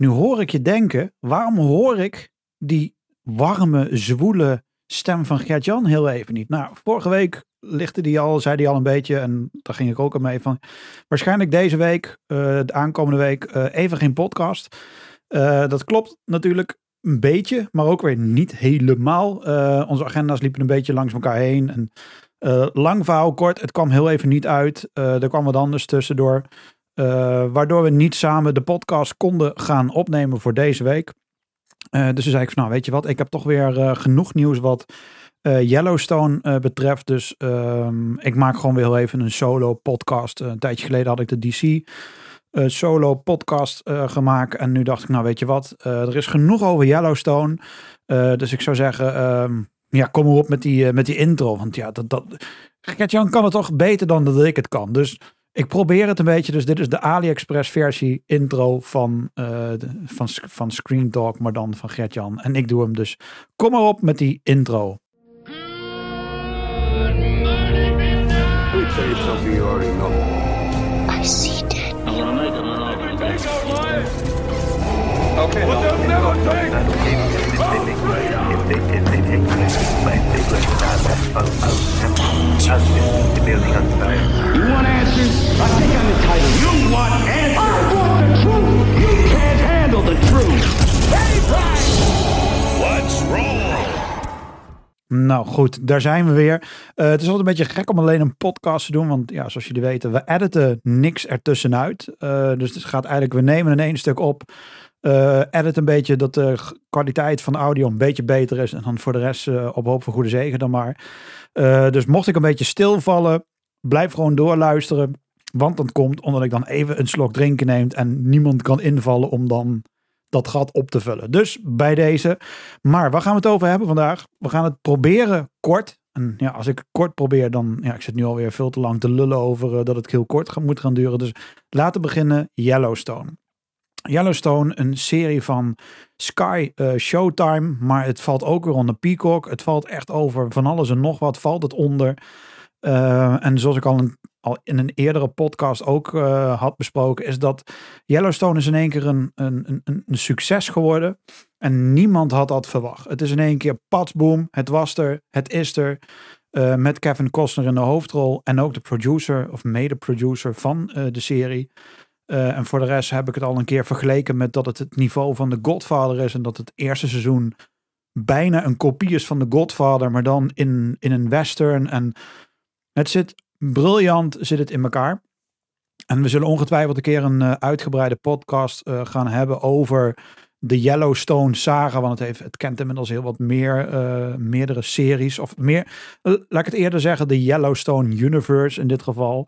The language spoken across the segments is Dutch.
Nu hoor ik je denken, waarom hoor ik die warme, zwoele stem van Gert-Jan heel even niet? Nou, vorige week zei die al een beetje, en daar ging ik ook aan mee van, waarschijnlijk deze week, de aankomende week, even geen podcast. Dat klopt natuurlijk een beetje, maar ook weer niet helemaal. Onze agenda's liepen een beetje langs elkaar heen. En, lang verhaal kort, het kwam heel even niet uit. Er kwam wat anders tussendoor. Waardoor we niet samen de podcast konden gaan opnemen voor deze week. Dus toen zei ik van, nou weet je wat, ik heb toch weer genoeg nieuws wat Yellowstone betreft. Dus ik maak gewoon weer heel even een solo podcast. Een tijdje geleden had ik de DC solo podcast gemaakt. En nu dacht ik, nou weet je wat, er is genoeg over Yellowstone. Dus ik zou zeggen, kom maar op met die intro. Want ja, Gert-Jan kan het toch beter dan dat ik het kan. Dus ik probeer het een beetje. Dus dit is de AliExpress versie intro van Screen Talk, maar dan van Gert-Jan. En ik doe hem dus. Kom maar op met die intro. I see dead. Okay. Well, they'll never take You want answers? I think I'm entitled. You want answers? I want the truth. You can't handle the truth. What's wrong? Nou goed, daar zijn we weer. Het is altijd een beetje gek om alleen een podcast te doen. Want ja, zoals jullie weten, we editen niks ertussenuit. Dus het gaat eigenlijk, we nemen in één stuk op. Edit een beetje dat de kwaliteit van de audio een beetje beter is. En dan voor de rest op hoop van goede zegen dan maar. Dus mocht ik een beetje stilvallen, blijf gewoon doorluisteren. Want dat komt omdat ik dan even een slok drinken neem. En niemand kan invallen om dan dat gat op te vullen. Dus bij deze. Maar waar gaan we het over hebben vandaag? We gaan het proberen kort. En ja, als ik kort probeer, dan... Ja, ik zit nu alweer veel te lang te lullen over dat het heel kort moet gaan duren. Dus laten we beginnen. Yellowstone. Yellowstone, een serie van Sky Showtime. Maar het valt ook weer onder Peacock. Het valt echt over van alles en nog wat. Valt het onder. En zoals ik al in een eerdere podcast ook had besproken, is dat Yellowstone is in één keer een succes geworden. En niemand had dat verwacht. Het is in één keer patsboom. Het was er. Het is er. Met Kevin Costner in de hoofdrol. En ook de producer of mede-producer van de serie. En voor de rest heb ik het al een keer vergeleken met dat het niveau van The Godfather is. En dat het eerste seizoen bijna een kopie is van The Godfather. Maar dan in een western. En het zit briljant zit het in elkaar. En we zullen ongetwijfeld een keer een uitgebreide podcast gaan hebben over de Yellowstone saga. Want het kent inmiddels heel wat meerdere series. Of meer, laat ik het eerder zeggen, de Yellowstone Universe in dit geval.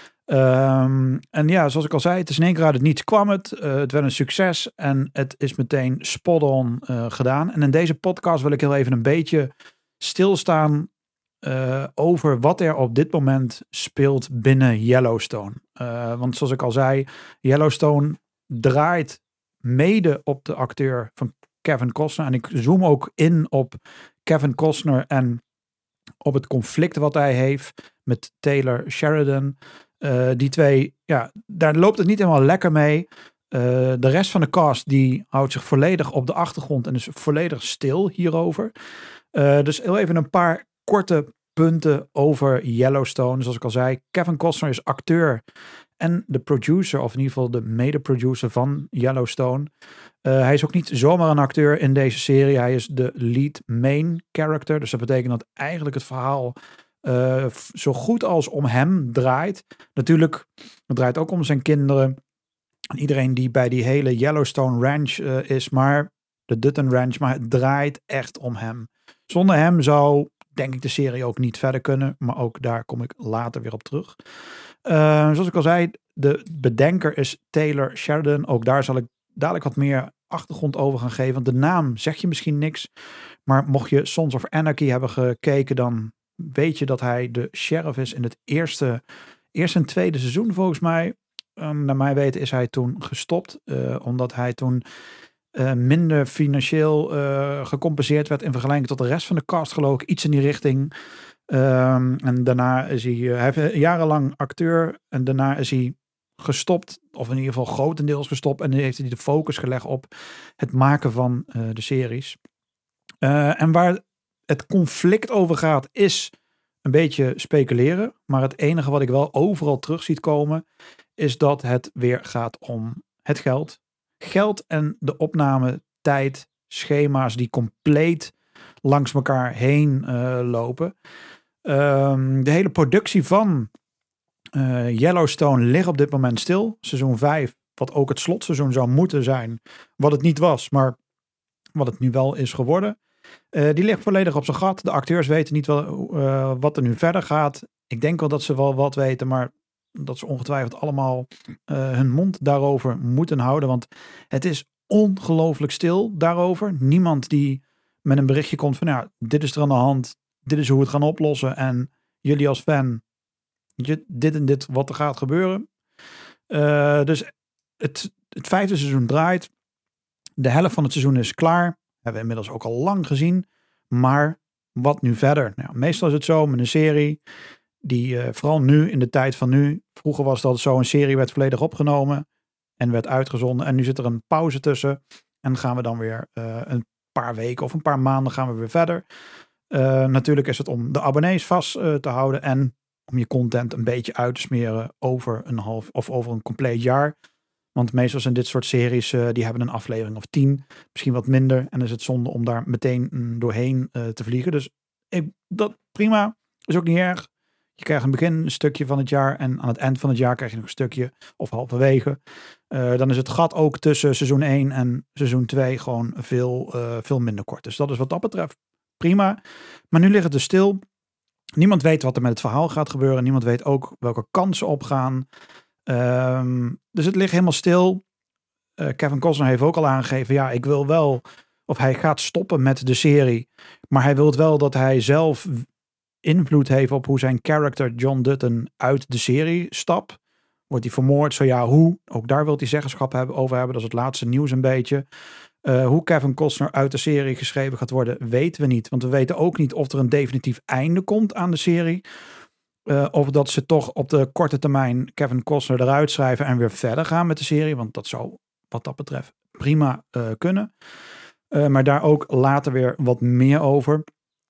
En ja, zoals ik al zei, het is in één keer uit het niets kwam het. Het werd een succes en het is meteen spot on gedaan. En in deze podcast wil ik heel even een beetje stilstaan over wat er op dit moment speelt binnen Yellowstone. Want zoals ik al zei, Yellowstone draait mede op de acteur van Kevin Costner. En ik zoom ook in op Kevin Costner en op het conflict wat hij heeft met Taylor Sheridan. Die twee, ja, daar loopt het niet helemaal lekker mee. De rest van de cast die houdt zich volledig op de achtergrond en is volledig stil hierover. Dus heel even een paar korte punten over Yellowstone. Zoals ik al zei, Kevin Costner is acteur en de producer, of in ieder geval de mede-producer van Yellowstone. Hij is ook niet zomaar een acteur in deze serie. Hij is de lead main character. Dus dat betekent dat eigenlijk het verhaal zo goed als om hem draait. Natuurlijk, het draait ook om zijn kinderen. En iedereen die bij die hele Yellowstone Ranch is, maar de Dutton Ranch, maar het draait echt om hem. Zonder hem zou, denk ik, de serie ook niet verder kunnen. Maar ook daar kom ik later weer op terug. Zoals ik al zei, de bedenker is Taylor Sheridan. Ook daar zal ik dadelijk wat meer achtergrond over gaan geven. Want de naam zeg je misschien niks. Maar mocht je Sons of Anarchy hebben gekeken, dan weet je dat hij de sheriff is in het eerste en tweede seizoen volgens mij. Naar mijn weten is hij toen gestopt. Omdat hij toen minder financieel gecompenseerd werd in vergelijking tot de rest van de cast, geloof ik. Iets in die richting. En daarna is hij heeft jarenlang acteur. En daarna is hij gestopt. Of in ieder geval grotendeels gestopt. En nu heeft hij de focus gelegd op het maken van de series. En waar het conflict over gaat is een beetje speculeren. Maar het enige wat ik wel overal terug ziet komen is dat het weer gaat om het geld. Geld en de opnametijd, schema's die compleet langs elkaar heen lopen. De hele productie van Yellowstone ligt op dit moment stil. Seizoen 5, wat ook het slotseizoen zou moeten zijn. Wat het niet was, maar wat het nu wel is geworden. Die ligt volledig op zijn gat. De acteurs weten niet wel wat er nu verder gaat. Ik denk wel dat ze wel wat weten, maar dat ze ongetwijfeld allemaal hun mond daarover moeten houden. Want het is ongelooflijk stil daarover. Niemand die met een berichtje komt van, ja, dit is er aan de hand. Dit is hoe we het gaan oplossen. En jullie als fan, dit en dit wat er gaat gebeuren. Dus het 5e seizoen draait. De helft van het seizoen is klaar. Hebben we inmiddels ook al lang gezien. Maar wat nu verder? Nou, meestal is het zo met een serie die vooral nu, in de tijd van nu. Vroeger was dat zo, een serie werd volledig opgenomen en werd uitgezonden. En nu zit er een pauze tussen. En gaan we dan weer een paar weken of een paar maanden gaan we weer verder. Natuurlijk is het om de abonnees vast te houden en om je content een beetje uit te smeren over een half of over een compleet jaar. Want meestal zijn dit soort series, die hebben een aflevering of 10, misschien wat minder. En dan is het zonde om daar meteen doorheen te vliegen. Dus dat prima, is ook niet erg. Je krijgt een begin een stukje van het jaar en aan het eind van het jaar krijg je nog een stukje of halverwege. Dan is het gat ook tussen seizoen 1 en seizoen 2 gewoon veel minder kort. Dus dat is wat dat betreft prima. Maar nu ligt het dus stil. Niemand weet wat er met het verhaal gaat gebeuren. Niemand weet ook welke kansen opgaan. Dus het ligt helemaal stil. Kevin Costner heeft ook al aangegeven, ja, ik wil wel, of hij gaat stoppen met de serie. Maar hij wil wel dat hij zelf invloed heeft op hoe zijn character John Dutton uit de serie stapt. Wordt hij vermoord? Zo ja, hoe? Ook daar wil hij zeggenschap over hebben. Dat is het laatste nieuws een beetje. Hoe Kevin Costner uit de serie geschreven gaat worden, weten we niet. Want we weten ook niet of er een definitief einde komt aan de serie. Of dat ze toch op de korte termijn Kevin Costner eruit schrijven en weer verder gaan met de serie. Want dat zou wat dat betreft prima kunnen. Maar daar ook later weer wat meer over.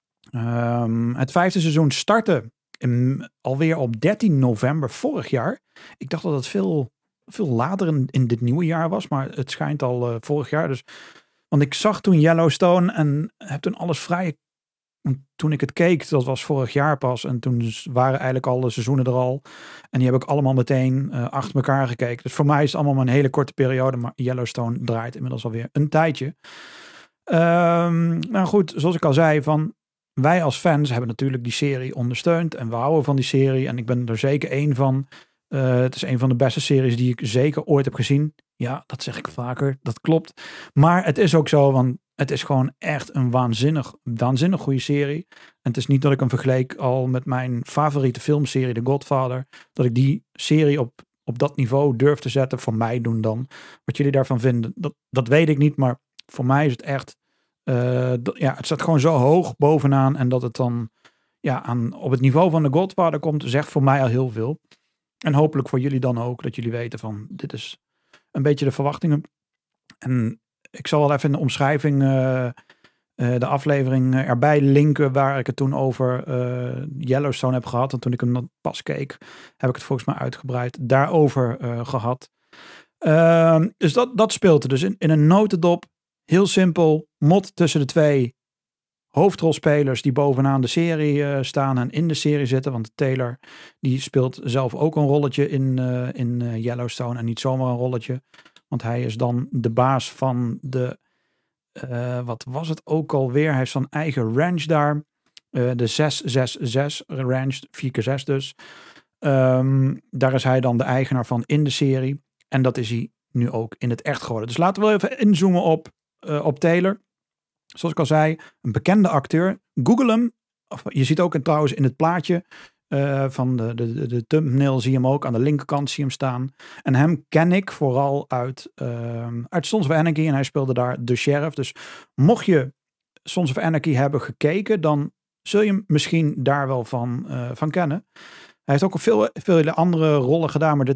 Het 5e seizoen startte alweer op 13 november vorig jaar. Ik dacht dat het veel later in dit nieuwe jaar was. Maar het schijnt al vorig jaar. Dus, want ik zag toen Yellowstone en heb toen alles vrij. Toen ik het keek, dat was vorig jaar pas. En toen waren eigenlijk alle seizoenen er al. En die heb ik allemaal meteen achter elkaar gekeken. Dus voor mij is het allemaal maar een hele korte periode. Maar Yellowstone draait inmiddels alweer een tijdje. Nou goed, zoals ik al zei, wij als fans hebben natuurlijk die serie ondersteund. En we houden van die serie. En ik ben er zeker één van. Het is een van de beste series die ik zeker ooit heb gezien. Ja, dat zeg ik vaker. Dat klopt. Maar het is ook zo, want het is gewoon echt een waanzinnig goede serie. En het is niet dat ik hem vergeleek al met mijn favoriete filmserie, The Godfather. Dat ik die serie op dat niveau durf te zetten. Voor mij doen dan. Wat jullie daarvan vinden, dat weet ik niet. Maar voor mij is het echt... het staat gewoon zo hoog bovenaan. En dat het dan op het niveau van The Godfather komt, zegt voor mij al heel veel. En hopelijk voor jullie dan ook. Dat jullie weten van, dit is een beetje de verwachtingen. En ik zal wel even in de omschrijving de aflevering erbij linken waar ik het toen over Yellowstone heb gehad. En toen ik hem pas keek, heb ik het volgens mij uitgebreid daarover gehad. Dus dat speelt er. Dus in een notendop, heel simpel, mot tussen de twee hoofdrolspelers die bovenaan de serie staan en in de serie zitten. Want Taylor, die speelt zelf ook een rolletje in Yellowstone en niet zomaar een rolletje. Want hij is dan de baas van de, wat was het ook alweer? Hij heeft zijn eigen ranch daar. De 666 ranch, 4x6 dus. Daar is hij dan de eigenaar van in de serie. En dat is hij nu ook in het echt geworden. Dus laten we even inzoomen op Taylor. Zoals ik al zei, een bekende acteur. Google hem. Je ziet ook trouwens in het plaatje van de thumbnail zie je hem ook. Aan de linkerkant zie je hem staan. En hem ken ik vooral uit Sons of Anarchy. En hij speelde daar de sheriff. Dus mocht je Sons of Anarchy hebben gekeken, dan zul je hem misschien daar wel van kennen. Hij heeft ook veel andere rollen gedaan, maar dit was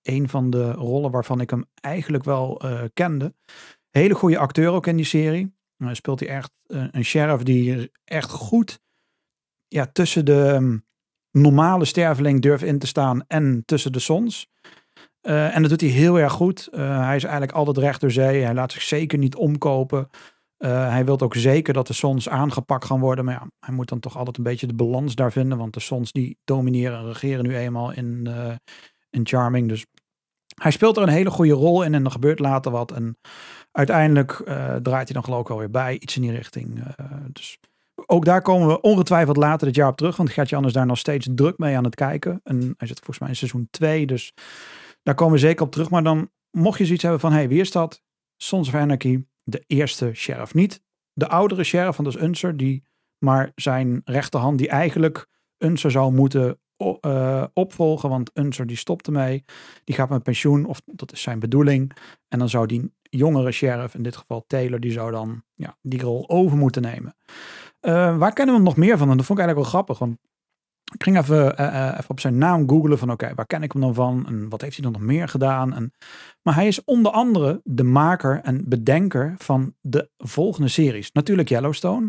een van de rollen waarvan ik hem eigenlijk wel kende. Hele goede acteur ook in die serie. Speelt hij echt een sheriff die echt goed tussen de normale sterveling durft in te staan en tussen de sons. En dat doet hij heel erg goed. Hij is eigenlijk altijd recht door zee. Hij laat zich zeker niet omkopen. Hij wil ook zeker dat de sons aangepakt gaan worden. Maar ja, hij moet dan toch altijd een beetje de balans daar vinden. Want de sons die domineren en regeren nu eenmaal in Charming. Dus hij speelt er een hele goede rol in. En er gebeurt later wat. En uiteindelijk draait hij dan geloof ik alweer bij. Iets in die richting. Dus ook daar komen we ongetwijfeld later dit jaar op terug. Want Gert-Jan is daar nog steeds druk mee aan het kijken. En hij zit volgens mij in seizoen 2. Dus daar komen we zeker op terug. Maar dan mocht je zoiets hebben van... Hey, wie is dat? Sons of Anarchy. De eerste sheriff. Niet de oudere sheriff, want dat is Unser. Maar zijn rechterhand die eigenlijk Unser zou moeten opvolgen. Want Unser die stopt ermee. Die gaat met pensioen. Of dat is zijn bedoeling. En dan zou die jongere sheriff, in dit geval Taylor, die zou dan die rol over moeten nemen. Waar kennen we hem nog meer van? En dat vond ik eigenlijk wel grappig. Want ik ging even op zijn naam googlen van oké, waar ken ik hem dan van? En wat heeft hij dan nog meer gedaan? Maar hij is onder andere de maker en bedenker van de volgende series. Natuurlijk Yellowstone.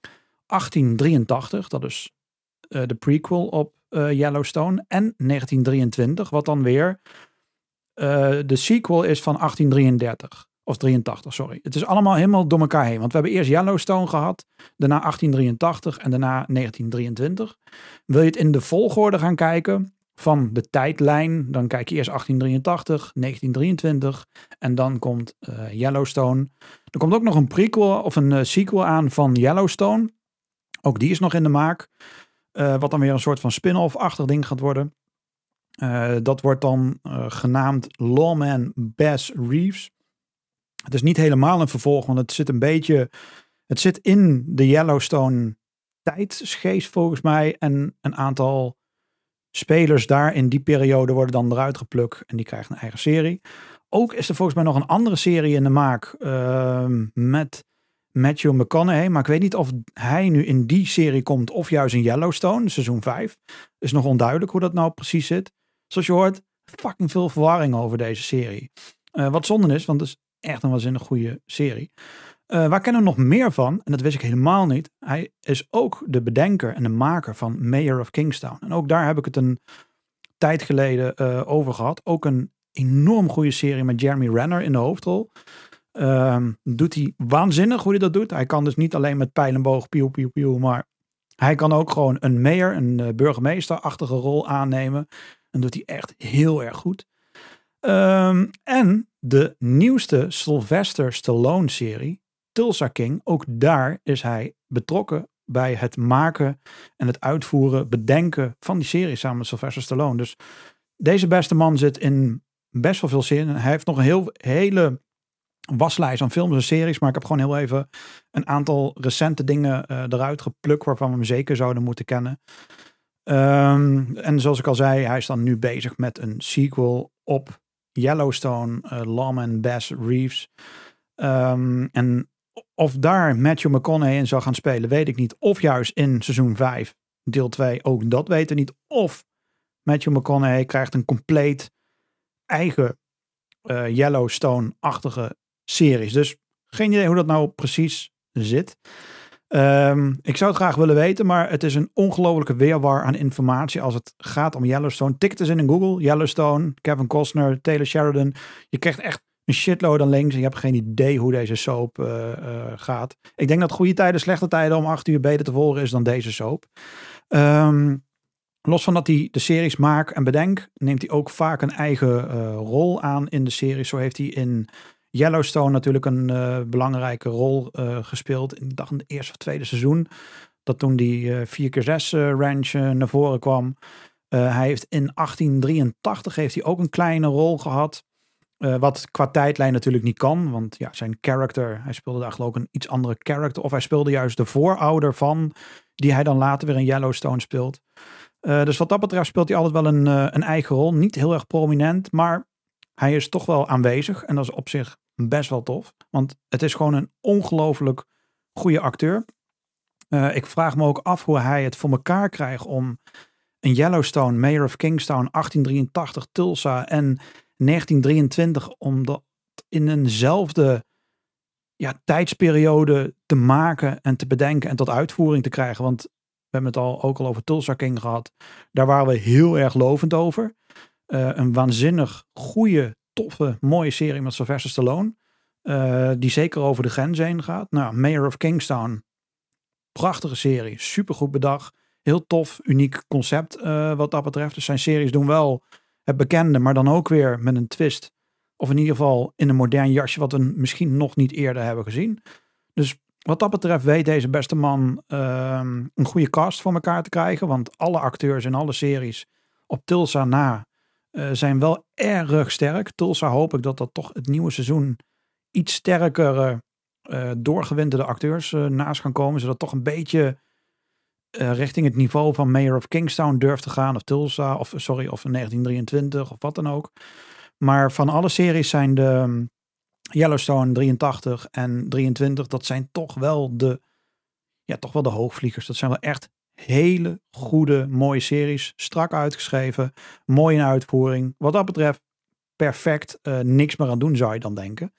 1883, dat is de prequel op Yellowstone. En 1923, wat dan weer de sequel is van 1833. Of 83, sorry. Het is allemaal helemaal door elkaar heen. Want we hebben eerst Yellowstone gehad. Daarna 1883 en daarna 1923. Wil je het in de volgorde gaan kijken van de tijdlijn. Dan kijk je eerst 1883, 1923. En dan komt Yellowstone. Er komt ook nog een prequel of een sequel aan van Yellowstone. Ook die is nog in de maak. Wat dan weer een soort van spin-off-achtig ding gaat worden. Dat wordt dan genaamd Lawman Bass Reeves. Het is niet helemaal een vervolg, want het zit een beetje... Het zit in de Yellowstone tijdsgeest volgens mij. En een aantal spelers daar in die periode worden dan eruit geplukt. En die krijgen een eigen serie. Ook is er volgens mij nog een andere serie in de maak met Matthew McConaughey. Maar ik weet niet of hij nu in die serie komt of juist in Yellowstone, seizoen 5. Is nog onduidelijk hoe dat nou precies zit. Zoals je hoort, fucking veel verwarring over deze serie. Wat zonde is, want het is echt een waanzinnig goede serie. Waar kennen we nog meer van? En dat wist ik helemaal niet. Hij is ook de bedenker en de maker van Mayor of Kingstown. En ook daar heb ik het een tijd geleden over gehad. Ook een enorm goede serie met Jeremy Renner in de hoofdrol. Doet hij waanzinnig hoe hij dat doet. Hij kan dus niet alleen met pijl en boog pieuw, pieuw, pieuw. Maar hij kan ook gewoon een mayor, een burgemeester-achtige rol aannemen. En doet hij echt heel erg goed. En de nieuwste Sylvester Stallone serie, Tulsa King, ook daar is hij betrokken bij het maken en het uitvoeren, bedenken van die serie samen met Sylvester Stallone. Dus deze beste man zit in best wel veel series. Hij heeft nog een hele waslijst aan films en series, maar ik heb gewoon heel even een aantal recente dingen eruit geplukt waarvan we hem zeker zouden moeten kennen. En zoals ik al zei, hij is dan nu bezig met een sequel op Yellowstone, Lawman Bass Reeves. En of daar Matthew McConaughey in zou gaan spelen, weet ik niet. Of juist in seizoen 5, deel 2, ook dat weten we niet. Of Matthew McConaughey krijgt een compleet eigen Yellowstone-achtige series. Dus geen idee hoe dat nou precies zit. Ik zou het graag willen weten, maar het is een ongelofelijke weerwar aan informatie als het gaat om Yellowstone. Tik het eens in Google. Yellowstone, Kevin Costner, Taylor Sheridan. Je krijgt echt een shitload aan links en je hebt geen idee hoe deze soap gaat. Ik denk dat goede tijden, slechte tijden om 8 uur beter te volgen is dan deze soap. Los van dat hij de series maakt en bedenkt, neemt hij ook vaak een eigen rol aan in de series. Zo heeft hij in Yellowstone natuurlijk een belangrijke rol gespeeld. Ik dacht in het eerste of tweede seizoen. Dat toen die 4x6 ranch naar voren kwam. Hij heeft in 1883 heeft hij ook een kleine rol gehad. Wat qua tijdlijn natuurlijk niet kan. Want ja, zijn character, hij speelde daar geloof ik een iets andere character. Of hij speelde juist de voorouder van, die hij dan later weer in Yellowstone speelt. Dus wat dat betreft speelt hij altijd wel een eigen rol. Niet heel erg prominent, maar hij is toch wel aanwezig. En dat is op zich best wel tof. Want het is gewoon een ongelooflijk goede acteur. Ik vraag me ook af hoe hij het voor elkaar krijgt om een Yellowstone, Mayor of Kingstown, 1883, Tulsa en 1923 om dat in eenzelfde tijdsperiode te maken en te bedenken en tot uitvoering te krijgen. Want we hebben het ook al over Tulsa King gehad. Daar waren we heel erg lovend over. Een waanzinnig goede, toffe, mooie serie met Sylvester Stallone. Die zeker over de grens heen gaat. Nou, Mayor of Kingstown. Prachtige serie. Supergoed bedacht. Heel tof, uniek concept wat dat betreft. Dus zijn series doen wel het bekende, maar dan ook weer met een twist. Of in ieder geval in een modern jasje wat we misschien nog niet eerder hebben gezien. Dus wat dat betreft weet deze beste man een goede cast voor elkaar te krijgen. Want alle acteurs in alle series op Tulsa na zijn wel erg sterk. Tulsa hoop ik dat toch het nieuwe seizoen iets sterker doorgewinterde acteurs naast gaan komen. Zodat toch een beetje richting het niveau van Mayor of Kingstown durft te gaan. Of Tulsa, of 1923 of wat dan ook. Maar van alle series zijn de Yellowstone 83 en 23, dat zijn toch wel de hoogvliegers. Dat zijn wel echt hele goede, mooie series. Strak uitgeschreven, mooi in uitvoering. Wat dat betreft perfect. Niks meer aan doen zou je dan denken.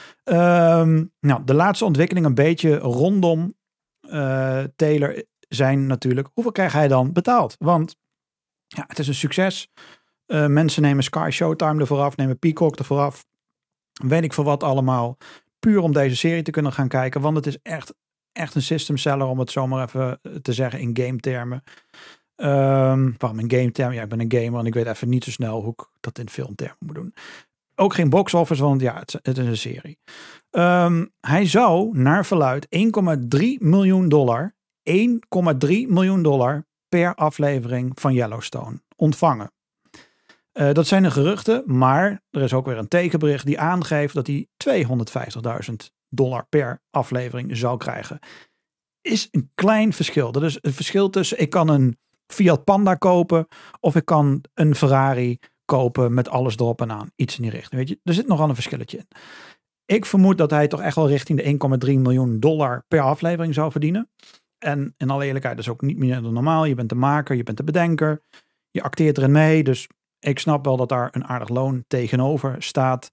De laatste ontwikkeling een beetje rondom Taylor zijn natuurlijk, hoeveel krijgt hij dan betaald? Want het is een succes. Mensen nemen Sky Showtime ervoor af, nemen Peacock ervoor af. Weet ik voor wat allemaal. Puur om deze serie te kunnen gaan kijken. Want het is echt een system seller, om het zomaar even te zeggen in game termen. Waarom in game termen? Ja, ik ben een gamer en ik weet even niet zo snel hoe ik dat in filmtermen moet doen. Ook geen box office, want het is een serie. Hij zou naar verluid $1,3 miljoen, $1,3 miljoen per aflevering van Yellowstone ontvangen. Dat zijn de geruchten, maar er is ook weer een tegenbericht die aangeeft dat hij $250.000 per aflevering zou krijgen. Is een klein verschil. Dat is het verschil tussen ik kan een Fiat Panda kopen of ik kan een Ferrari kopen met alles erop en aan. Iets in die richting. Weet je, er zit nogal een verschilletje in. Ik vermoed dat hij toch echt wel richting de $1,3 miljoen per aflevering zou verdienen. En in alle eerlijkheid, dat is ook niet meer dan normaal. Je bent de maker, je bent de bedenker. Je acteert erin mee, dus ik snap wel dat daar een aardig loon tegenover staat.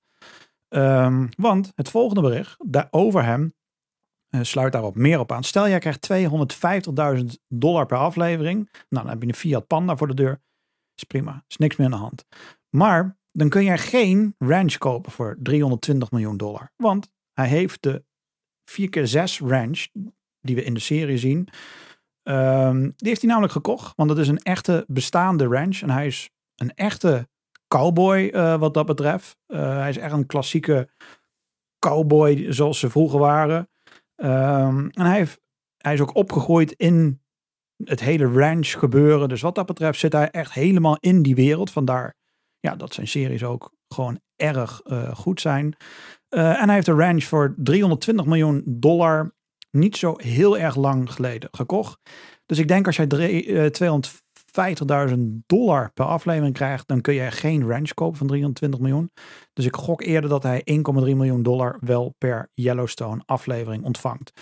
Want het volgende bericht over hem sluit daarop meer op aan. Stel jij krijgt $250.000 per aflevering. Nou, dan heb je een Fiat Panda voor de deur. Is prima, is niks meer aan de hand. Maar dan kun je geen ranch kopen voor $320 miljoen. Want hij heeft de 4x6 ranch die we in de serie zien. Die heeft hij namelijk gekocht. Want het is een echte bestaande ranch. En hij is een echte cowboy wat dat betreft. Hij is echt een klassieke cowboy zoals ze vroeger waren. En hij is ook opgegroeid in het hele ranch gebeuren. Dus wat dat betreft zit hij echt helemaal in die wereld. Vandaar dat zijn series ook gewoon erg goed zijn. En hij heeft de ranch voor $320 miljoen niet zo heel erg lang geleden gekocht. Dus ik denk als jij $250.000 per aflevering krijgt, dan kun je geen ranch kopen van $320 miljoen. Dus ik gok eerder dat hij $1,3 miljoen wel per Yellowstone aflevering ontvangt.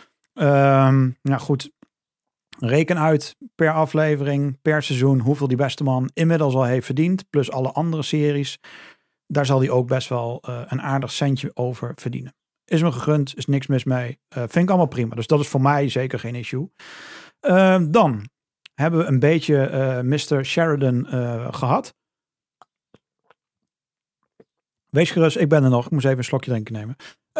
Goed. Reken uit per aflevering, per seizoen, hoeveel die beste man inmiddels al heeft verdiend. Plus alle andere series. Daar zal hij ook best wel een aardig centje over verdienen. Is me gegund, is niks mis mee. Vind ik allemaal prima. Dus dat is voor mij zeker geen issue. Dan hebben we een beetje Mr. Sheridan gehad. Wees gerust, ik ben er nog. Ik moest even een slokje drinken nemen.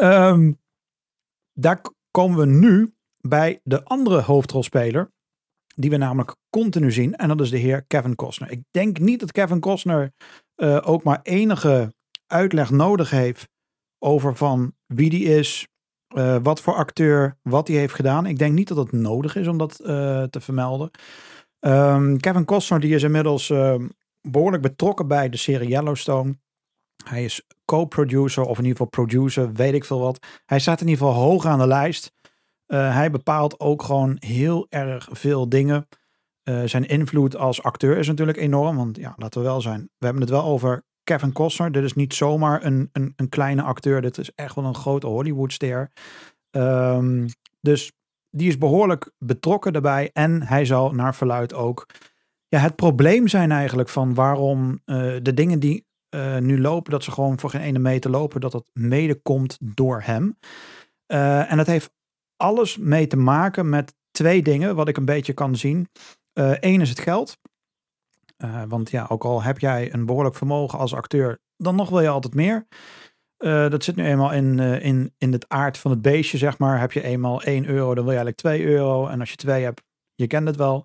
Daar komen we nu bij de andere hoofdrolspeler. Die we namelijk continu zien. En dat is de heer Kevin Costner. Ik denk niet dat Kevin Costner ook maar enige uitleg nodig heeft over van wie die is, wat voor acteur, wat hij heeft gedaan. Ik denk niet dat het nodig is om dat te vermelden. Kevin Costner die is inmiddels behoorlijk betrokken bij de serie Yellowstone. Hij is co-producer of in ieder geval producer, weet ik veel wat. Hij staat in ieder geval hoog aan de lijst. Hij bepaalt ook gewoon heel erg veel dingen. Zijn invloed als acteur is natuurlijk enorm. Want laten we wel zijn. We hebben het wel over Kevin Costner. Dit is niet zomaar een kleine acteur. Dit is echt wel een grote Hollywoodster. Dus die is behoorlijk betrokken daarbij. En hij zal naar verluid ook het probleem zijn eigenlijk van waarom de dingen die nu lopen, dat ze gewoon voor geen ene meter lopen, dat mede komt door hem. En dat heeft alles mee te maken met 2 dingen, wat ik een beetje kan zien. 1 is het geld. Want ja, ook al heb jij een behoorlijk vermogen als acteur, dan nog wil je altijd meer. Dat zit nu eenmaal in het aard van het beestje, zeg maar. Heb je eenmaal €1, dan wil je eigenlijk €2. En als je 2 hebt, je kent het wel.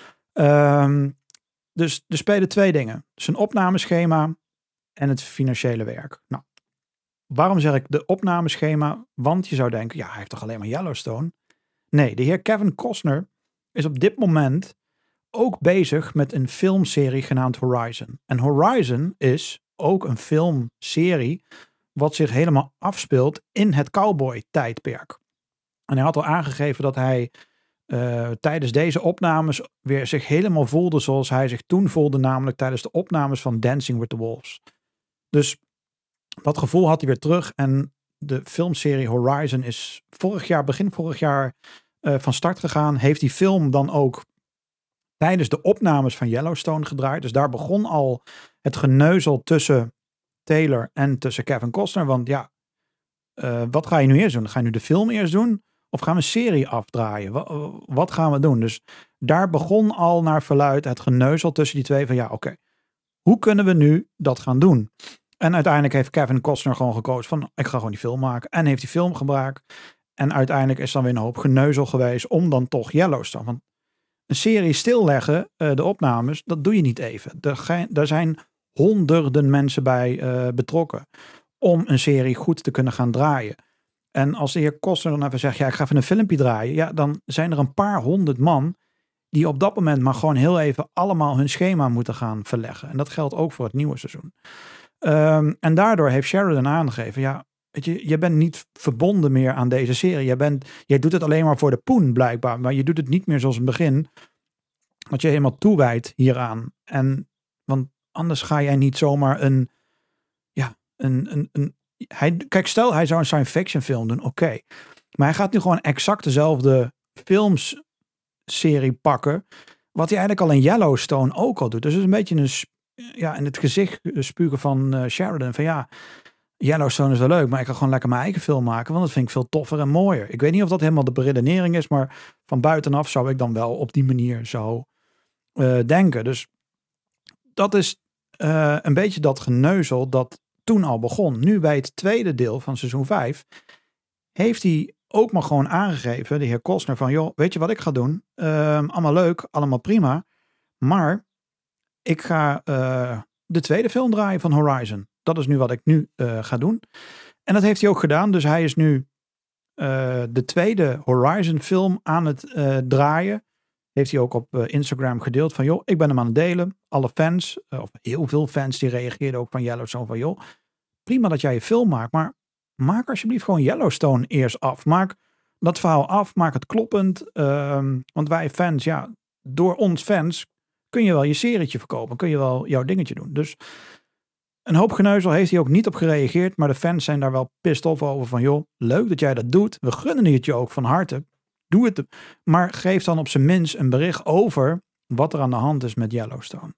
Dus er spelen 2 dingen. Zijn opnameschema en het financiële werk. Nou, waarom zeg ik de opnameschema? Want je zou denken, ja, hij heeft toch alleen maar Yellowstone? Nee, de heer Kevin Costner is op dit moment ook bezig met een filmserie genaamd Horizon. En Horizon is ook een filmserie wat zich helemaal afspeelt in het cowboy-tijdperk. En hij had al aangegeven dat hij tijdens deze opnames weer zich helemaal voelde zoals hij zich toen voelde, namelijk tijdens de opnames van Dancing with the Wolves. Dus dat gevoel had hij weer terug en de filmserie Horizon is begin vorig jaar van start gegaan. Heeft die film dan ook tijdens de opnames van Yellowstone gedraaid. Dus daar begon al het geneuzel tussen Taylor en tussen Kevin Costner. Want ja, wat ga je nu eerst doen? Ga je nu de film eerst doen? Of gaan we een serie afdraaien? Wat gaan we doen? Dus daar begon al naar verluidt het geneuzel tussen die 2 van ja, oké. Hoe kunnen we nu dat gaan doen? En uiteindelijk heeft Kevin Costner gewoon gekozen van ik ga gewoon die film maken. En heeft die film gemaakt. En uiteindelijk is dan weer een hoop geneuzel geweest om dan toch Yellowstone. Want een serie stilleggen, de opnames, dat doe je niet even. Daar zijn honderden mensen bij betrokken om een serie goed te kunnen gaan draaien. En als de heer Costner dan even zegt, ja, ik ga even een filmpje draaien. Ja, dan zijn er een paar honderd man die op dat moment maar gewoon heel even allemaal hun schema moeten gaan verleggen. En dat geldt ook voor het nieuwe seizoen. En daardoor heeft Sheridan aangegeven, ja, weet je bent niet verbonden meer aan deze serie. Jij doet het alleen maar voor de poen blijkbaar, maar je doet het niet meer zoals in het begin. Dat je helemaal toewijdt hieraan. Want anders ga jij niet zomaar kijk, stel hij zou een science fiction film doen, oké. Maar hij gaat nu gewoon exact dezelfde filmserie pakken, wat hij eigenlijk al in Yellowstone ook al doet. Dus het is een beetje in het gezicht spugen van Sheridan. Van ja, Yellowstone is wel leuk, maar ik ga gewoon lekker mijn eigen film maken, want dat vind ik veel toffer en mooier. Ik weet niet of dat helemaal de beredenering is, maar van buitenaf zou ik dan wel op die manier zo denken. Dus dat is een beetje dat geneuzel dat toen al begon. Nu bij het tweede deel van seizoen 5 heeft hij ook maar gewoon aangegeven, de heer Costner, van joh, weet je wat ik ga doen? Allemaal leuk, allemaal prima, maar ik ga de tweede film draaien van Horizon. Dat is nu wat ik nu ga doen. En dat heeft hij ook gedaan. Dus hij is nu de tweede Horizon film aan het draaien. Heeft hij ook op Instagram gedeeld van joh, ik ben hem aan het delen. Alle fans, of heel veel fans, die reageerden ook van Yellowstone van joh, prima dat jij je film maakt, maar maak alsjeblieft gewoon Yellowstone eerst af. Maak dat verhaal af, maak het kloppend. Want wij fans, ja, door ons fans kun je wel je serietje verkopen. Kun je wel jouw dingetje doen. Dus een hoop geneuzel heeft hij ook niet op gereageerd. Maar de fans zijn daar wel pissed off over van joh, leuk dat jij dat doet. We gunnen het je ook van harte. Doe het. Maar geef dan op zijn minst een bericht over wat er aan de hand is met Yellowstone.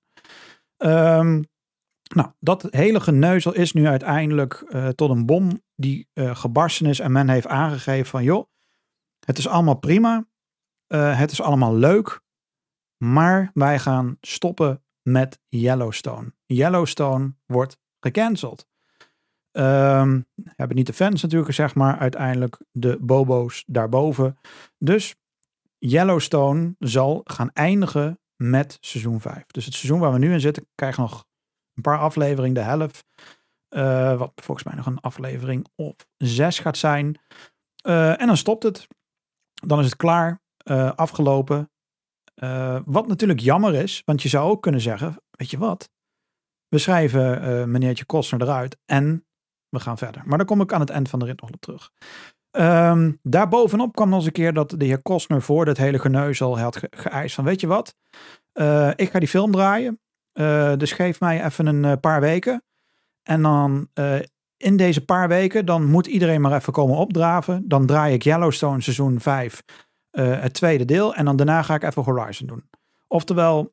Nou, dat hele geneuzel is nu uiteindelijk tot een bom die gebarsten is. En men heeft aangegeven van joh, het is allemaal prima. Het is allemaal leuk. Maar wij gaan stoppen met Yellowstone. Yellowstone wordt gecanceld. Hebben niet de fans natuurlijk gezegd, maar uiteindelijk de bobo's daarboven. Dus Yellowstone zal gaan eindigen met seizoen 5. Dus het seizoen waar we nu in zitten krijgt nog een paar afleveringen, de helft. Wat volgens mij nog een aflevering of 6 gaat zijn. En dan stopt het. Dan is het klaar. Afgelopen. Wat natuurlijk jammer is, want je zou ook kunnen zeggen, weet je wat? We schrijven meneertje Costner eruit en we gaan verder. Maar daar kom ik aan het eind van de rit nog op terug. Daarbovenop kwam nog eens een keer dat de heer Costner voor dat hele geneuzel had geëist van, weet je wat? Ik ga die film draaien. Dus geef mij even een paar weken. En dan in deze paar weken, dan moet iedereen maar even komen opdraven. Dan draai ik Yellowstone seizoen 5, het tweede deel. En dan daarna ga ik even Horizon doen. Oftewel,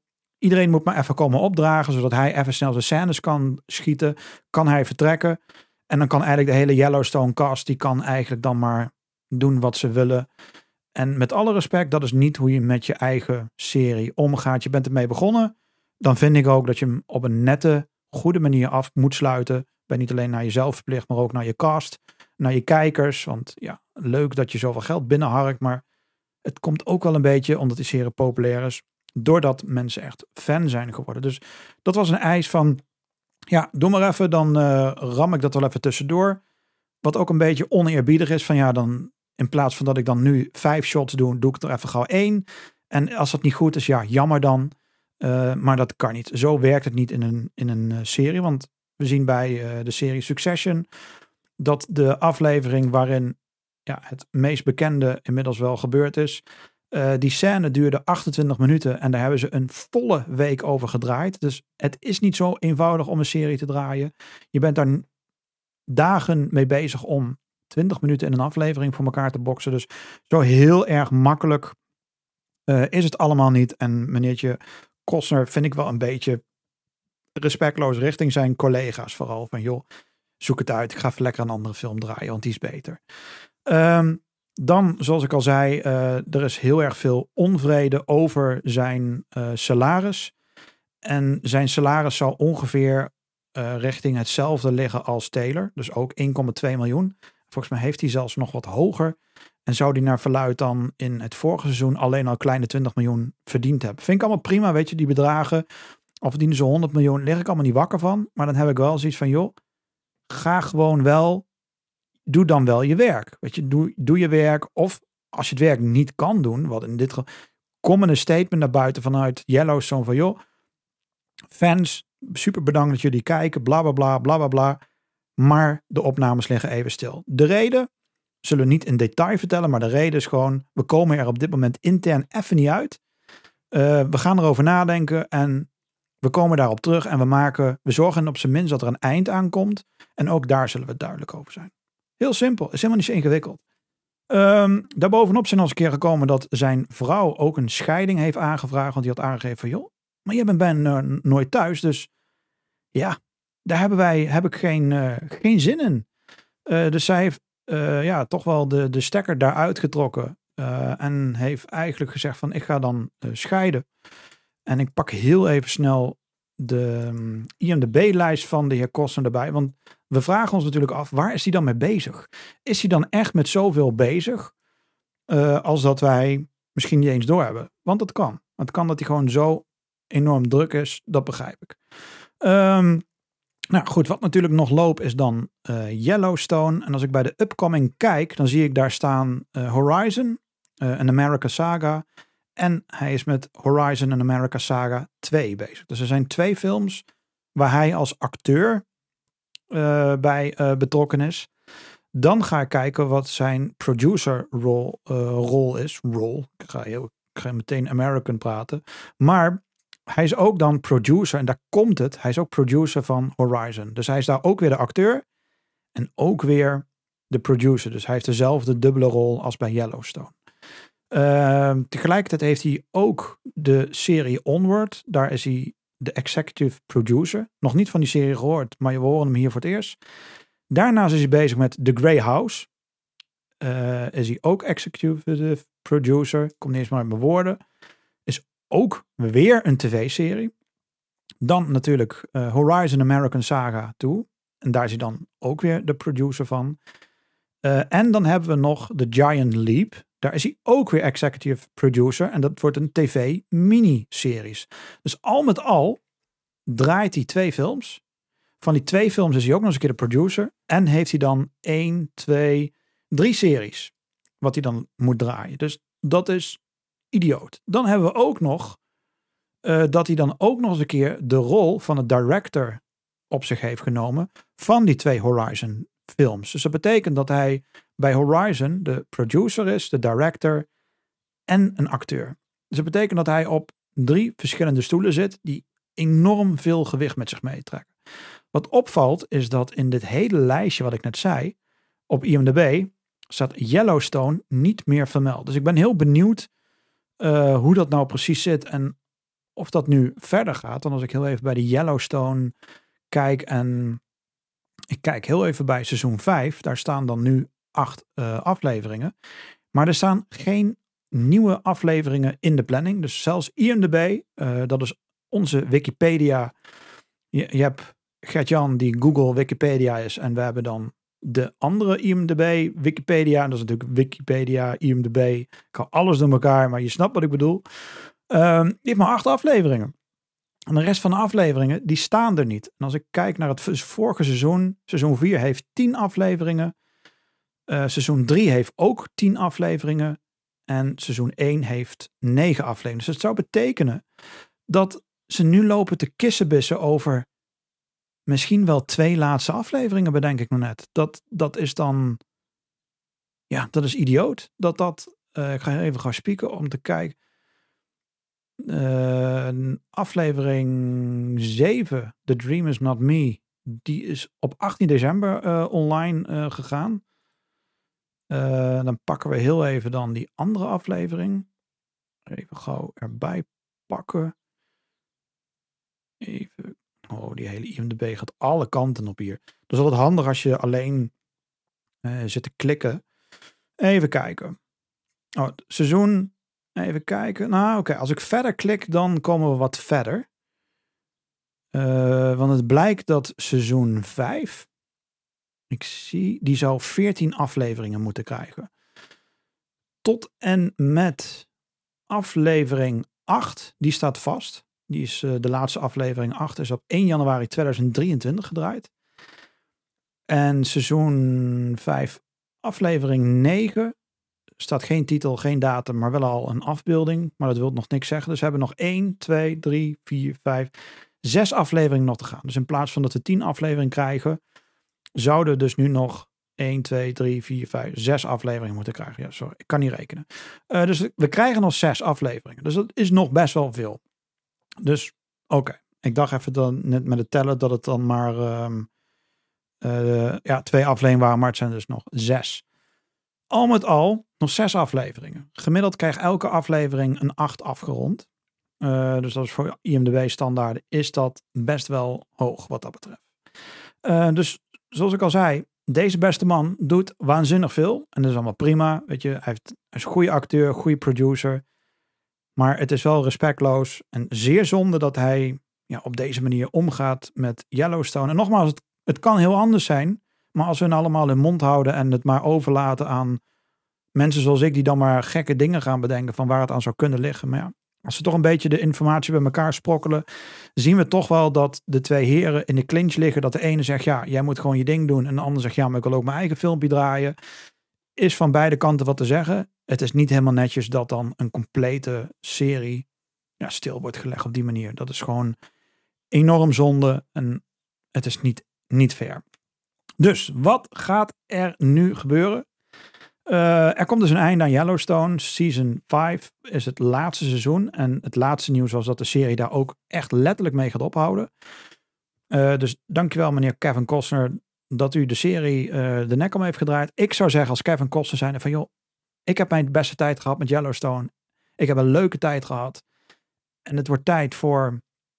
Iedereen moet maar even komen opdragen, zodat hij even snel zijn scènes kan schieten. Kan hij vertrekken. En dan kan eigenlijk de hele Yellowstone cast, die kan eigenlijk dan maar doen wat ze willen. En met alle respect, dat is niet hoe je met je eigen serie omgaat. Je bent ermee begonnen. Dan vind ik ook dat je hem op een nette, goede manier af moet sluiten. Ben niet alleen naar jezelf verplicht, maar ook naar je cast, naar je kijkers. Want ja, leuk dat je zoveel geld binnenharkt, maar het komt ook wel een beetje, omdat die serie populair is, doordat mensen echt fan zijn geworden. Dus dat was een eis van, ja, doe maar even, dan ram ik dat wel even tussendoor. Wat ook een beetje oneerbiedig is, van ja, dan in plaats van dat ik dan nu 5 shots doe, doe ik er even gauw 1. En als dat niet goed is, ja, jammer dan. Maar dat kan niet. Zo werkt het niet in een serie, want we zien bij de serie Succession dat de aflevering waarin het meest bekende inmiddels wel gebeurd is, die scène duurde 28 minuten en daar hebben ze een volle week over gedraaid. Dus het is niet zo eenvoudig om een serie te draaien. Je bent daar dagen mee bezig om 20 minuten in een aflevering voor elkaar te boksen. Dus zo heel erg makkelijk is het allemaal niet. En meneertje Costner vind ik wel een beetje respectloos richting zijn collega's vooral. Van joh, zoek het uit. Ik ga even lekker een andere film draaien, want die is beter. Dan, zoals ik al zei, er is heel erg veel onvrede over zijn salaris. En zijn salaris zou ongeveer richting hetzelfde liggen als Taylor. Dus ook 1,2 miljoen. Volgens mij heeft hij zelfs nog wat hoger. En zou die naar verluidt dan in het vorige seizoen alleen al kleine 20 miljoen verdiend hebben. Vind ik allemaal prima, weet je, die bedragen. Al verdienen ze 100 miljoen, lig ik allemaal niet wakker van. Maar dan heb ik wel zoiets van, joh, ga gewoon wel, doe dan wel je werk. Weet je, doe je werk. Of als je het werk niet kan doen, wat in dit geval, kom met een statement naar buiten vanuit Yellowstone van, joh, fans, super bedankt dat jullie kijken, bla bla bla, bla bla bla. Maar de opnames liggen even stil. De reden zullen we niet in detail vertellen, maar de reden is gewoon, we komen er op dit moment intern even niet uit. We gaan erover nadenken en we komen daarop terug en we zorgen op zijn minst dat er een eind aankomt. En ook daar zullen we duidelijk over zijn. Heel simpel, is helemaal niet zo ingewikkeld. Daarbovenop zijn we eens een keer gekomen dat zijn vrouw ook een scheiding heeft aangevraagd, want die had aangegeven van, joh, maar jij bent nooit thuis, dus ja, daar heb ik geen zin in. Dus zij heeft toch wel de stekker daaruit getrokken. En heeft eigenlijk gezegd van, ik ga dan scheiden. En ik pak heel even snel de IMDb-lijst van de heer Costner erbij. Want we vragen ons natuurlijk af, waar is hij dan mee bezig? Is hij dan echt met zoveel bezig? Als dat wij misschien niet eens doorhebben. Want het kan. Het kan dat hij gewoon zo enorm druk is. Dat begrijp ik. Nou goed, wat natuurlijk nog loopt is dan Yellowstone. En als ik bij de upcoming kijk, dan zie ik daar staan Horizon, een America Saga. En hij is met Horizon en America Saga 2 bezig. Dus er zijn 2 films waar hij als acteur bij betrokken is. Dan ga ik kijken wat zijn producer rol is. Ik ga meteen American praten. Maar hij is ook dan producer, en daar komt het. Hij is ook producer van Horizon. Dus hij is daar ook weer de acteur en ook weer de producer. Dus hij heeft dezelfde dubbele rol als bij Yellowstone. Tegelijkertijd heeft hij ook de serie Onward. Daar is hij de executive producer. Nog niet van die serie gehoord, maar we horen hem hier voor het eerst. Daarnaast is hij bezig met The Grey House. Is hij ook executive producer. Komt niet eens maar uit mijn woorden. Is ook weer een tv-serie. Dan natuurlijk Horizon American Saga 2. En daar is hij dan ook weer de producer van. En dan hebben we nog The Giant Leap. Daar is hij ook weer executive producer. En dat wordt een tv-miniseries. Dus al met al draait hij 2 films. Van die 2 films is hij ook nog eens een keer de producer. En heeft hij dan 1, 2, 3 series. Wat hij dan moet draaien. Dus dat is idioot. Dan hebben we ook nog dat hij dan ook nog eens een keer de rol van de director op zich heeft genomen van die 2 Horizon films. Dus dat betekent dat hij bij Horizon de producer is, de director en een acteur. Dus dat betekent dat hij op 3 verschillende stoelen zit die enorm veel gewicht met zich meetrekken. Wat opvalt is dat in dit hele lijstje wat ik net zei, op IMDb staat Yellowstone niet meer vermeld. Dus ik ben heel benieuwd hoe dat nou precies zit en of dat nu verder gaat. Dan als ik heel even bij de Yellowstone kijk en ik kijk heel even bij seizoen 5. Daar staan dan nu 8 afleveringen. Maar er staan geen nieuwe afleveringen in de planning. Dus zelfs IMDb, dat is onze Wikipedia. Je hebt Gert-Jan die Google Wikipedia is. En we hebben dan de andere IMDb Wikipedia. En dat is natuurlijk Wikipedia, IMDb. Ik hou alles door elkaar, maar je snapt wat ik bedoel. Die heeft maar 8 afleveringen. En de rest van de afleveringen, die staan er niet. En als ik kijk naar het vorige seizoen. Seizoen 4 heeft 10 afleveringen. Seizoen 3 heeft ook 10 afleveringen. En seizoen 1 heeft 9 afleveringen. Dus het zou betekenen dat ze nu lopen te kissenbissen over misschien wel 2 laatste afleveringen, bedenk ik me net. Dat is dan, ja, dat is idioot. Ik ga even gaan spieken om te kijken. Aflevering 7, The Dream Is Not Me, die is op 18 december online gegaan. Dan pakken we heel even dan die andere aflevering. Even gauw erbij pakken. Even. Oh, die hele IMDb gaat alle kanten op hier. Dat is altijd handig als je alleen zit te klikken. Even kijken. Oh, seizoen. Even kijken. Nou, oké. Als ik verder klik, dan komen we wat verder. Want het blijkt dat seizoen 5... Ik zie, die zou 14 afleveringen moeten krijgen. Tot en met aflevering 8, die staat vast. Die is de laatste aflevering 8 is op 1 januari 2023 gedraaid. En seizoen 5, aflevering 9, staat geen titel, geen datum, maar wel al een afbeelding. Maar dat wil nog niks zeggen. Dus we hebben nog 1, 2, 3, 4, 5, 6 afleveringen nog te gaan. Dus in plaats van dat we 10 afleveringen krijgen, zouden dus nu nog 1, 2, 3, 4, 5, 6 afleveringen moeten krijgen. Ja, sorry, ik kan niet rekenen. Dus we krijgen nog 6 afleveringen. Dus dat is nog best wel veel. Dus oké. Ik dacht even dan net met het tellen dat het dan maar 2 afleveringen waren, maar het zijn dus nog 6. Al met al nog 6 afleveringen. Gemiddeld krijgt elke aflevering een 8 afgerond. Dus dat is voor IMDb standaarden is dat best wel hoog wat dat betreft. Dus zoals ik al zei, deze beste man doet waanzinnig veel. En dat is allemaal prima. Weet je, hij is een goede acteur, goede producer. Maar het is wel respectloos en zeer zonde dat hij op deze manier omgaat met Yellowstone. En nogmaals, het kan heel anders zijn. Maar als we het allemaal in mond houden en het maar overlaten aan mensen zoals ik, die dan maar gekke dingen gaan bedenken van waar het aan zou kunnen liggen. Maar ja, als we toch een beetje de informatie bij elkaar sprokkelen, zien we toch wel dat de 2 heren in de clinch liggen. Dat de ene zegt, ja, jij moet gewoon je ding doen. En de ander zegt, ja, maar ik wil ook mijn eigen filmpje draaien. Is van beide kanten wat te zeggen. Het is niet helemaal netjes dat dan een complete serie stil wordt gelegd op die manier. Dat is gewoon enorm zonde en het is niet fair. Dus wat gaat er nu gebeuren? Er komt dus een einde aan Yellowstone. Season 5 is het laatste seizoen. En het laatste nieuws was dat de serie daar ook echt letterlijk mee gaat ophouden. Dus dankjewel meneer Kevin Costner dat u de serie de nek om heeft gedraaid. Ik zou zeggen als Kevin Costner zijn van joh, ik heb mijn beste tijd gehad met Yellowstone. Ik heb een leuke tijd gehad. En het wordt tijd voor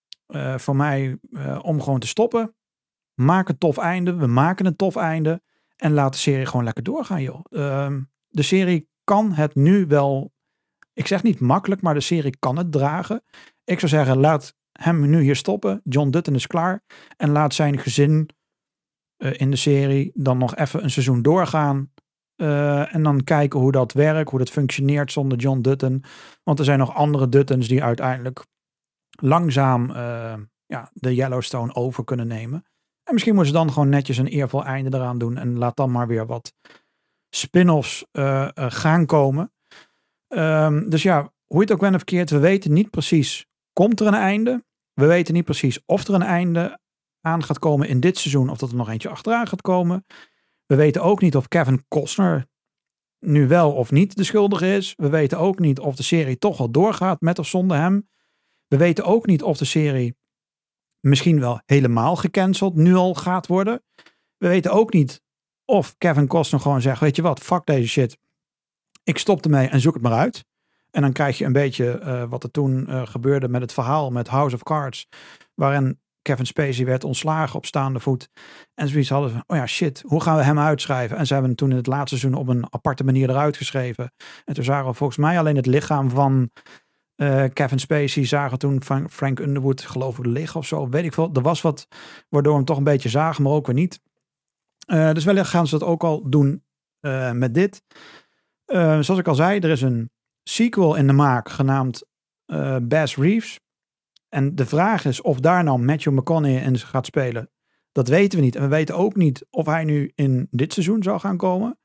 mij om gewoon te stoppen. Maak een tof einde. We maken een tof einde. En laat de serie gewoon lekker doorgaan, joh. De serie kan het nu wel. Ik zeg niet makkelijk, maar de serie kan het dragen. Ik zou zeggen, laat hem nu hier stoppen. John Dutton is klaar. En laat zijn gezin in de serie dan nog even een seizoen doorgaan. En dan kijken hoe dat werkt, hoe dat functioneert zonder John Dutton. Want er zijn nog andere Duttons die uiteindelijk langzaam de Yellowstone over kunnen nemen. En misschien moeten ze dan gewoon netjes een eervol einde eraan doen. En laat dan maar weer wat spin-offs gaan komen. Dus ja, hoe je het ook bent of verkeerd, we weten niet precies, komt er een einde? We weten niet precies of er een einde aan gaat komen in dit seizoen. Of dat er nog eentje achteraan gaat komen. We weten ook niet of Kevin Costner nu wel of niet de schuldige is. We weten ook niet of de serie toch wel doorgaat met of zonder hem. We weten ook niet of de serie misschien wel helemaal gecanceld nu al gaat worden. We weten ook niet of Kevin Costner gewoon zegt, weet je wat, fuck deze shit. Ik stop ermee en zoek het maar uit. En dan krijg je een beetje wat er toen gebeurde met het verhaal met House of Cards. Waarin Kevin Spacey werd ontslagen op staande voet. En zoiets hadden van, oh ja, shit, hoe gaan we hem uitschrijven? En ze hebben hem toen in het laatste seizoen op een aparte manier eruit geschreven. En toen zagen we volgens mij alleen het lichaam van Kevin Spacey. Zagen toen Frank Underwood, geloof ik, liggen of zo. Weet ik veel. Er was wat waardoor we hem toch een beetje zagen, maar ook weer niet. Dus wellicht gaan ze dat ook al doen met dit. Zoals ik al zei, er is een sequel in de maak genaamd Bass Reeves. En de vraag is of daar nou Matthew McConaughey in gaat spelen. Dat weten we niet. En we weten ook niet of hij nu in dit seizoen zal gaan komen.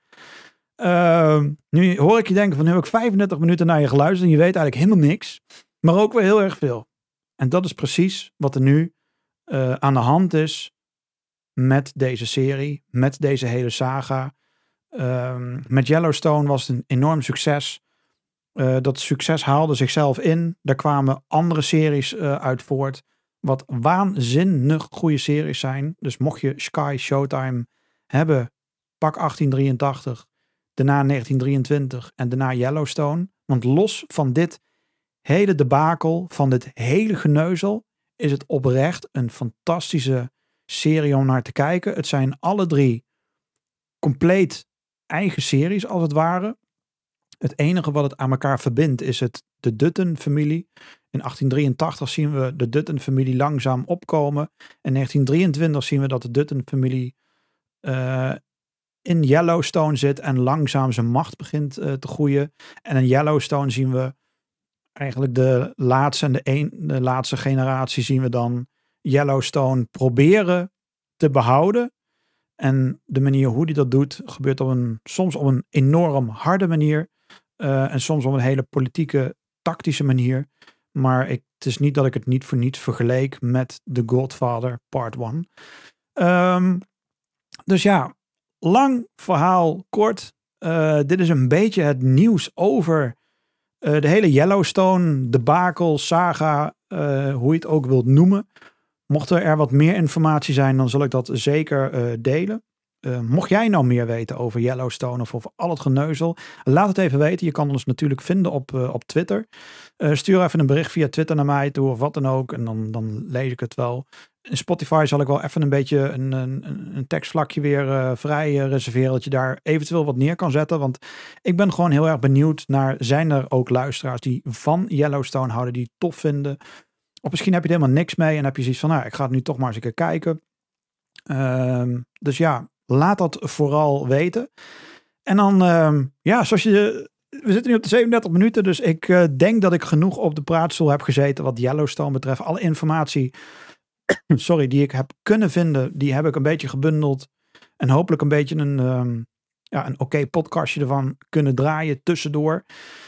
Nu hoor ik je denken van nu heb ik 35 minuten naar je geluisterd en je weet eigenlijk helemaal niks. Maar ook weer heel erg veel. En dat is precies wat er nu aan de hand is met deze serie. Met deze hele saga. Met Yellowstone was het een enorm succes. Dat succes haalde zichzelf in. Daar kwamen andere series uit voort. Wat waanzinnig goede series zijn. Dus mocht je Sky Showtime hebben, pak 1883, daarna 1923 en daarna Yellowstone. Want los van dit hele debakel, van dit hele geneuzel, is het oprecht een fantastische serie om naar te kijken. Het zijn alle drie compleet eigen series als het ware. Het enige wat het aan elkaar verbindt is de Dutton-familie. In 1883 zien we de Dutton-familie langzaam opkomen. In 1923 zien we dat de Dutton-familie in Yellowstone zit en langzaam zijn macht begint te groeien. En in Yellowstone zien we eigenlijk de laatste en de laatste generatie zien we dan Yellowstone proberen te behouden. En de manier hoe die dat doet gebeurt soms op een enorm harde manier. En soms op een hele politieke, tactische manier. Maar het is niet dat ik het niet voor niets vergeleek met The Godfather Part 1. Dus ja, lang verhaal kort. Dit is een beetje het nieuws over de hele Yellowstone debakel, saga, hoe je het ook wilt noemen. Mocht er wat meer informatie zijn, dan zal ik dat zeker delen. Mocht jij nou meer weten over Yellowstone of over al het geneuzel, laat het even weten. Je kan ons natuurlijk vinden op Twitter. Stuur even een bericht via Twitter naar mij toe of wat dan ook. En dan lees ik het wel. In Spotify zal ik wel even een beetje een tekstvlakje weer vrij reserveren. Dat je daar eventueel wat neer kan zetten. Want ik ben gewoon heel erg benieuwd naar, zijn er ook luisteraars die van Yellowstone houden, die het tof vinden. Of misschien heb je er helemaal niks mee en heb je zoiets van, nou, ik ga het nu toch maar eens een keer kijken. Dus ja, laat dat vooral weten. En dan, zoals we zitten nu op de 37 minuten, dus ik denk dat ik genoeg op de praatstoel heb gezeten wat Yellowstone betreft. Alle informatie, die ik heb kunnen vinden, die heb ik een beetje gebundeld. En hopelijk een beetje een oké podcastje ervan kunnen draaien tussendoor.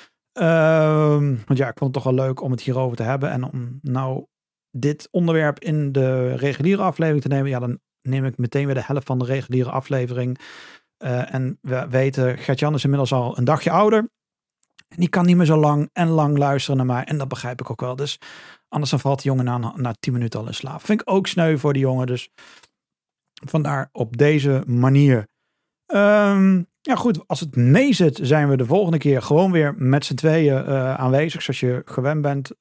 Want ja, ik vond het toch wel leuk om het hierover te hebben. En om nou dit onderwerp in de reguliere aflevering te nemen, ja, dan neem ik meteen weer de helft van de reguliere aflevering. En we weten, Gert-Jan is inmiddels al een dagje ouder. En die kan niet meer zo lang luisteren naar mij. En dat begrijp ik ook wel. Dus anders dan valt die jongen na 10 minuten al in slaap. Vind ik ook sneu voor die jongen. Dus vandaar op deze manier. Ja goed, als het mee zit, zijn we de volgende keer gewoon weer met z'n tweeën aanwezig. Zoals je gewend bent.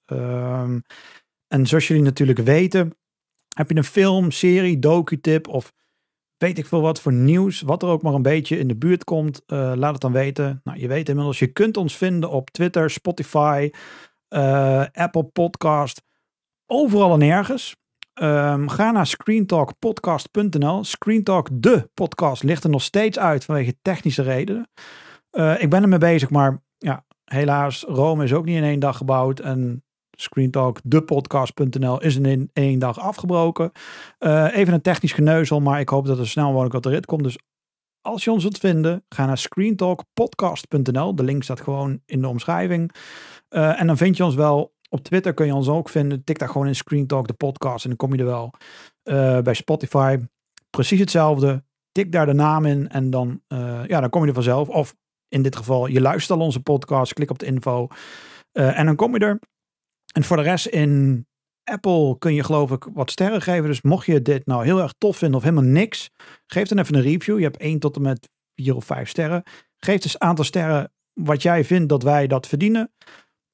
En zoals jullie natuurlijk weten, heb je een film, serie, docu-tip of weet ik veel wat voor nieuws, wat er ook maar een beetje in de buurt komt, laat het dan weten. Nou, je weet inmiddels, je kunt ons vinden op Twitter, Spotify, Apple Podcast, overal en ergens. Ga naar screentalkpodcast.nl. Screentalk, de podcast, ligt er nog steeds uit vanwege technische redenen. Ik ben ermee bezig, maar ja, helaas, Rome is ook niet in 1 dag gebouwd en Screentalk, depodcast.nl is in 1 dag afgebroken. Even een technisch geneuzel, maar ik hoop dat er snel mogelijk wat erin komt. Dus als je ons wilt vinden, ga naar screentalkpodcast.nl. De link staat gewoon in de omschrijving. En dan vind je ons wel. Op Twitter kun je ons ook vinden. Tik daar gewoon in Screentalk, de podcast. En dan kom je er wel. Bij Spotify, precies hetzelfde. Tik daar de naam in en dan kom je er vanzelf. Of in dit geval, je luistert al onze podcast. Klik op de info. En dan kom je er. En voor de rest in Apple kun je geloof ik wat sterren geven. Dus mocht je dit nou heel erg tof vinden of helemaal niks, geef dan even een review. Je hebt 1 tot en met 4 of 5 sterren. Geef dus een aantal sterren wat jij vindt dat wij dat verdienen.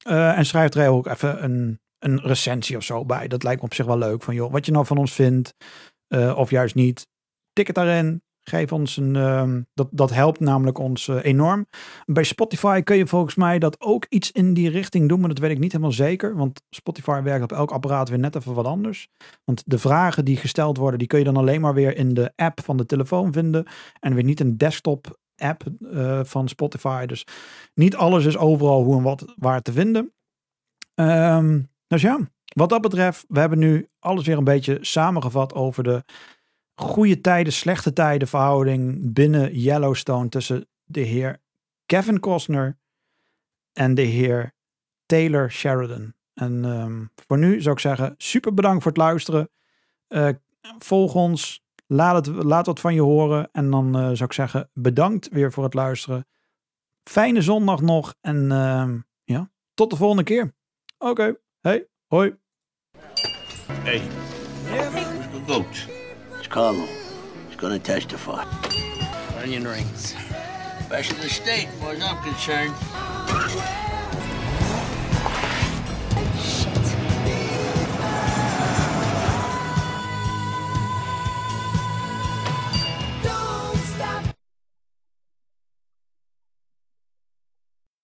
En schrijf er ook even een recensie of zo bij. Dat lijkt me op zich wel leuk. Van joh, wat je nou van ons vindt. Of juist niet. Tik het daarin. Geef ons dat helpt namelijk ons enorm. Bij Spotify kun je volgens mij dat ook iets in die richting doen. Maar dat weet ik niet helemaal zeker. Want Spotify werkt op elk apparaat weer net even wat anders. Want de vragen die gesteld worden, die kun je dan alleen maar weer in de app van de telefoon vinden. En weer niet een desktop app van Spotify. Dus niet alles is overal hoe en wat waar te vinden. Dus ja, wat dat betreft, we hebben nu alles weer een beetje samengevat over de goede tijden, slechte tijden verhouding binnen Yellowstone tussen de heer Kevin Costner en de heer Taylor Sheridan. En voor nu zou ik zeggen, super bedankt voor het luisteren. Volg ons, laat wat van je horen. En dan zou ik zeggen, bedankt weer voor het luisteren. Fijne zondag nog en ja, tot de volgende keer. Oké, hey, hoi. Hey, where's the goat? It's Carlo. He's gonna testify. Onion rings. Best in the state, as far as I'm concerned.